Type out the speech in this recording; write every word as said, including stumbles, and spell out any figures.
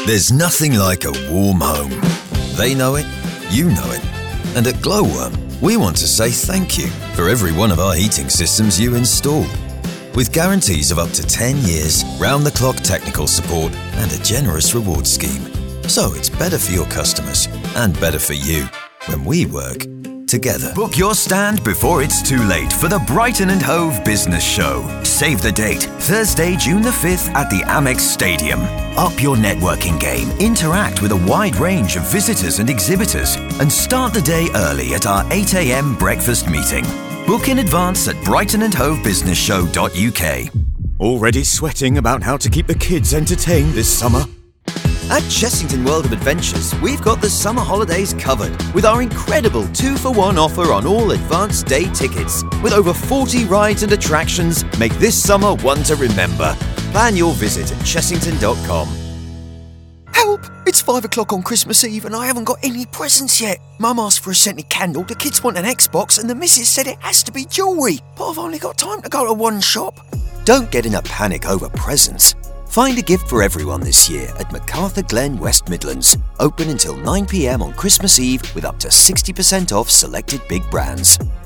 There's nothing like a warm home. They know it, you know it. And at Glowworm, we want to say thank you for every one of our heating systems you install. With guarantees of up to ten years, round-the-clock technical support and a generous reward scheme. So it's better for your customers and better for you when we work together. Book your stand before it's too late for the Brighton and Hove Business Show. Save the date, Thursday, June the fifth at the Amex Stadium. Up your networking game, interact with a wide range of visitors and exhibitors, and start the day early at our eight a.m. breakfast meeting. Book in advance at brighton and hove business show dot u k. Already sweating about how to keep the kids entertained this summer? At Chessington World of Adventures, we've got the summer holidays covered with our incredible two for one offer on all advanced day tickets. With over forty rides and attractions, make this summer one to remember. Plan your visit at chessington dot com. Help! It's five o'clock on Christmas Eve and I haven't got any presents yet. Mum asked for a scented candle, the kids want an Xbox, and the missus said it has to be jewellery. But I've only got time to go to one shop. Don't get in a panic over presents. Find a gift for everyone this year at MacArthur Glen West Midlands. Open until nine p.m. on Christmas Eve with up to sixty percent off selected big brands.